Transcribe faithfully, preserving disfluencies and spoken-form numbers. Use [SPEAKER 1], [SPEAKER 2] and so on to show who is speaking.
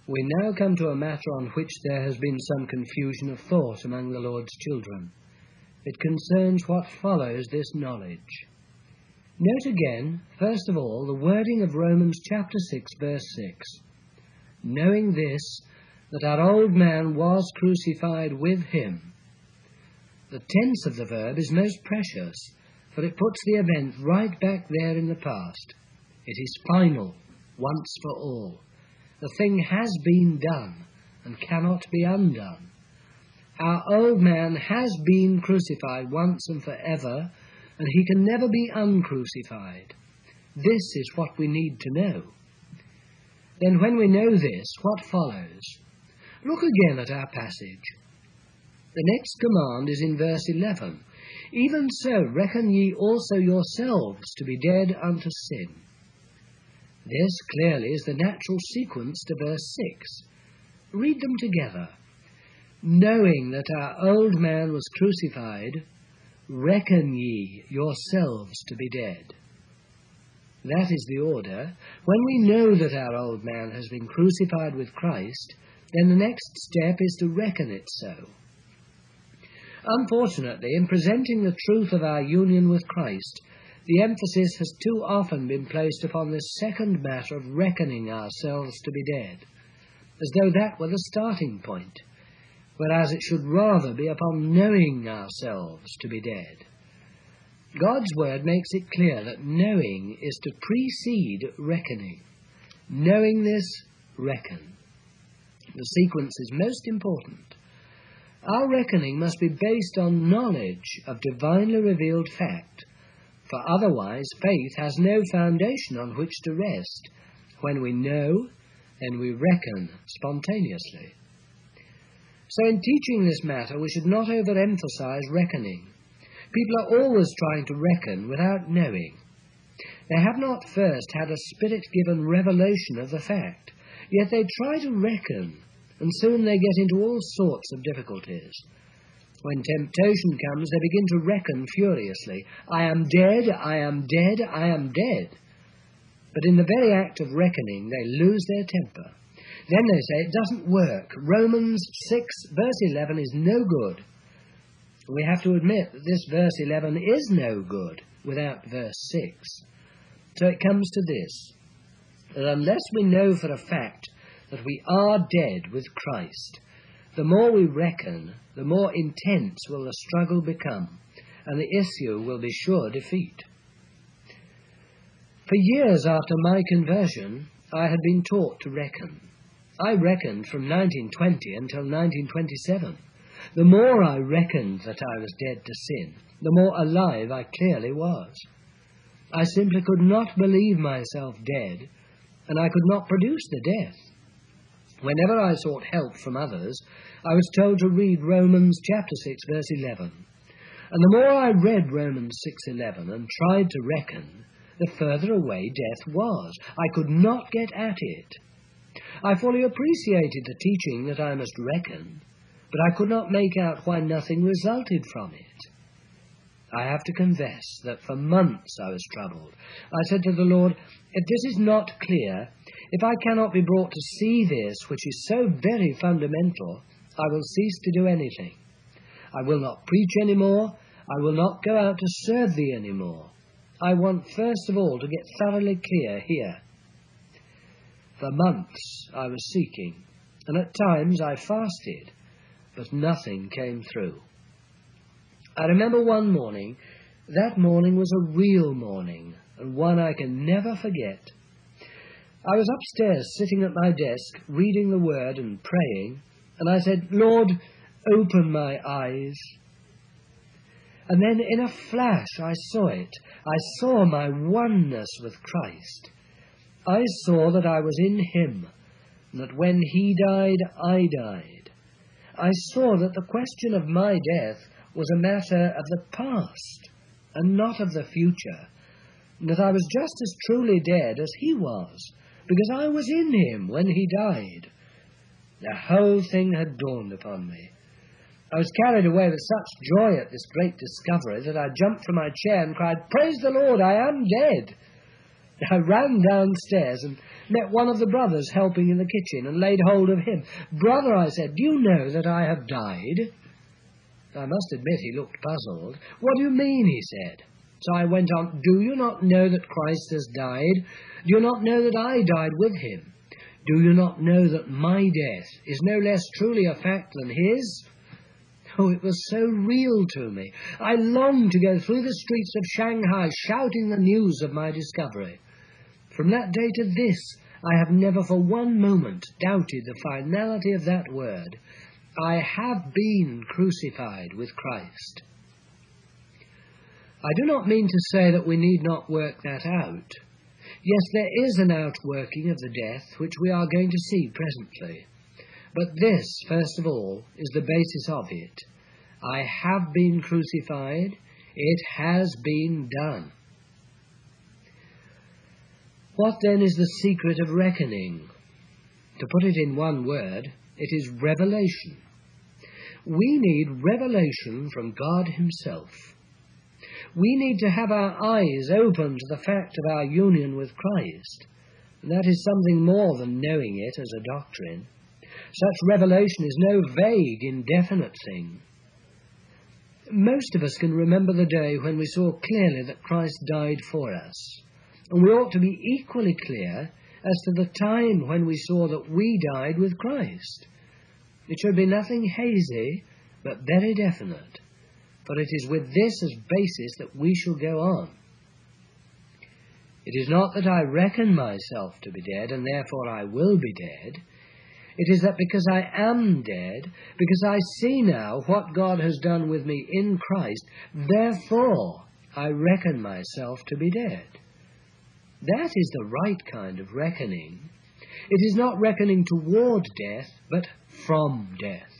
[SPEAKER 1] We now come to a matter on which there has been some confusion of thought among the Lord's children. It concerns what follows this knowledge. Note again, first of all, the wording of Romans chapter six, verse six. Knowing this, that our old man was crucified with him. The tense of the verb is most precious, for it puts the event right back there in the past. It is final, once for all. The thing has been done and cannot be undone. Our old man has been crucified once and forever, and he can never be uncrucified. This is what we need to know. Then when we know this, what follows? Look again at our passage. The next command is in verse eleven. Even so reckon ye also yourselves to be dead unto sin. This clearly is the natural sequence to verse six. Read them together. Knowing that our old man was crucified, reckon ye yourselves to be dead. That is the order. When we know that our old man has been crucified with Christ, then the next step is to reckon it so. Unfortunately, in presenting the truth of our union with Christ, the emphasis has too often been placed upon this second matter of reckoning ourselves to be dead, as though that were the starting point, whereas it should rather be upon knowing ourselves to be dead. God's word makes it clear that knowing is to precede reckoning. Knowing this, reckon. The sequence is most important. Our reckoning must be based on knowledge of divinely revealed fact, for otherwise faith has no foundation on which to rest. When we know, then we reckon spontaneously. So in teaching this matter, we should not overemphasize reckoning. People are always trying to reckon without knowing. They have not first had a Spirit-given revelation of the fact, yet they try to reckon, and soon they get into all sorts of difficulties. When temptation comes, they begin to reckon furiously. I am dead, I am dead, I am dead. But in the very act of reckoning, they lose their temper. Then they say, it doesn't work. Romans six, verse eleven is no good. We have to admit that this verse eleven is no good without verse six. So it comes to this, that unless we know for a fact that we are dead with Christ, the more we reckon, the more intense will the struggle become, and the issue will be sure defeat. For years after my conversion, I had been taught to reckon. I reckoned from nineteen twenty until nineteen twenty-seven. The more I reckoned that I was dead to sin, the more alive I clearly was. I simply could not believe myself dead, and I could not produce the death. Whenever I sought help from others, I was told to read Romans chapter six, verse eleven. And the more I read Romans six eleven and tried to reckon, the further away death was. I could not get at it. I fully appreciated the teaching that I must reckon, but I could not make out why nothing resulted from it. I have to confess that for months I was troubled. I said to the Lord, if this is not clear, if I cannot be brought to see this, which is so very fundamental, I will cease to do anything. I will not preach any more. I will not go out to serve thee any more. I want first of all to get thoroughly clear here. For months I was seeking, and at times I fasted, but nothing came through. I remember one morning. That morning was a real morning, and one I can never forget. I was upstairs sitting at my desk, reading the Word and praying, and I said, Lord, open my eyes. And then in a flash I saw it. I saw my oneness with Christ. I saw that I was in him, and that when he died, I died. I saw that the question of my death was a matter of the past and not of the future, and that I was just as truly dead as he was, because I was in him when he died. The whole thing had dawned upon me. I was carried away with such joy at this great discovery that I jumped from my chair and cried, Praise the Lord, I am dead. I ran downstairs and met one of the brothers helping in the kitchen, and laid hold of him. "Brother," I said, "do you know that I have died?" I must admit he looked puzzled. "What do you mean?" he said. So I went on, "Do you not know that Christ has died? Do you not know that I died with him? Do you not know that my death is no less truly a fact than his?" Oh, it was so real to me. I longed to go through the streets of Shanghai shouting the news of my discovery. From that day to this, I have never for one moment doubted the finality of that word. I have been crucified with Christ. I do not mean to say that we need not work that out. Yes, there is an outworking of the death which we are going to see presently. But this, first of all, is the basis of it. I have been crucified. It has been done. What then is the secret of reckoning? To put it in one word, it is revelation. We need revelation from God himself. We need to have our eyes open to the fact of our union with Christ. And that is something more than knowing it as a doctrine. Such revelation is no vague, indefinite thing. Most of us can remember the day when we saw clearly that Christ died for us. And we ought to be equally clear as to the time when we saw that we died with Christ. It should be nothing hazy, but very definite. For it is with this as basis that we shall go on. It is not that I reckon myself to be dead, and therefore I will be dead. It is that because I am dead, because I see now what God has done with me in Christ, therefore I reckon myself to be dead. That is the right kind of reckoning. It is not reckoning toward death, but from death.